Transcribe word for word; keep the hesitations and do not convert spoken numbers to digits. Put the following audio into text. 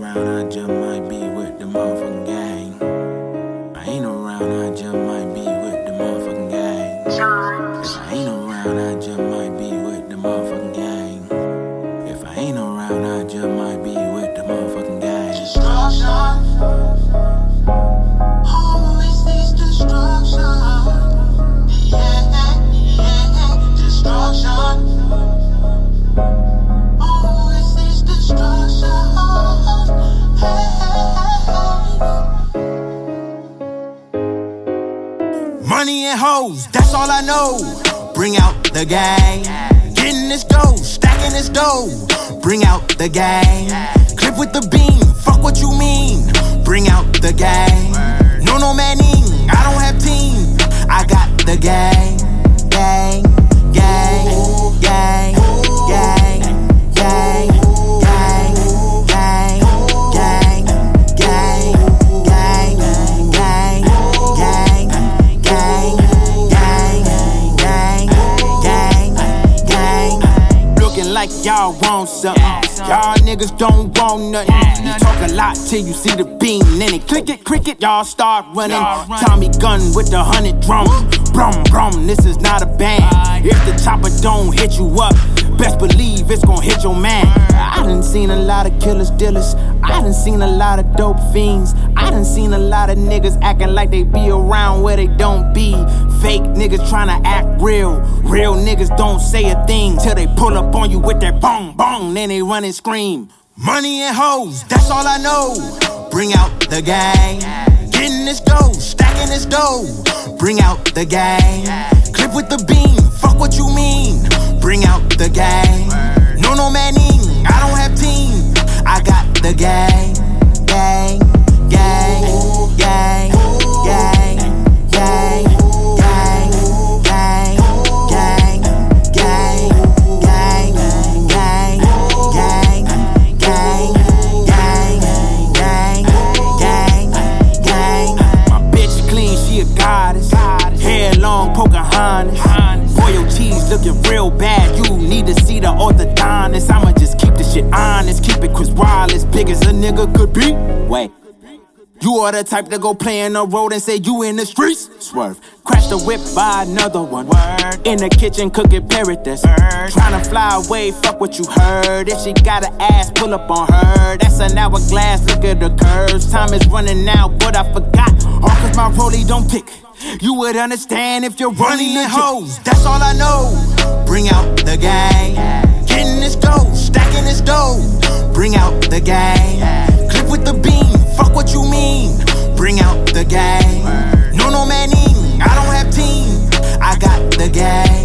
around, I just might be with the motherfucking gang. I ain't around, I just might be with the motherfucking gang. If I ain't around, I just might be with the motherfucking gang. If I ain't around, I just might be with the motherfucking gang. Destruction. Always this destruction. Yeah, yeah, destruction. Always this destruction. Money and hoes, that's all I know. Bring out the gang. Getting this dough, stacking this dough. Bring out the gang. Clip with the beam, fuck what you mean. Bring out the gang. No, no manning, I don't have team. I got the gang. Gang, gang, gang, gang, gang, gang, gang, gang, gang, gang, gang, gang, gang, gang, gang, gang, gang. Looking like y'all want something. Y'all niggas don't want nothing. You talk a lot till you see the beam, then it click it, cricket, y'all start running. Tommy gun with the hundred drum. Brum, brum, this is not a band. If the chopper don't hit you up, best believe it's gon' hit your man. I done seen a lot of killers, dealers. I done seen a lot of dope fiends. I done seen a lot of niggas acting like they be around where they don't be. Fake niggas tryna act real. Real niggas don't say a thing till they pull up on you with that bong bong, then they run and scream. Money and hoes, that's all I know. Bring out the gang. Getting this dough, stacking this dough. Bring out the gang. Clip with the beam, fuck what you mean. Bring out the gang. No, no manning, I don't have team. I got the gang. Gang, gang, gang, gang, gang, gang, gang, gang, gang, gang, gang, gang, gang, gang, gang, gang, gang. My bitch clean, she a goddess. Hair long, Pocahontas. Boy, your cheese looking real bad. You need to see the orthodontist. I'ma just keep the shit honest. Keep it Chris Wallace, big as a nigga could be. Wait. You are the type to go play in the road and say you in the streets. Swerve. Crash the whip by another one. Word. In the kitchen cooking paradise. Tryna fly away, fuck what you heard. If she got an ass, pull up on her. That's an hourglass, look at the curves. Time is running out, but I forgot. All cause my rollie don't tick. You would understand if you're running the hoes. That's all I know. Bring out the gang. Getting this dough, stacking this dough. Bring out the gang. Clip with the beam, fuck what you mean. Bring out the gang. No, no manning, I don't have team. I got the gang.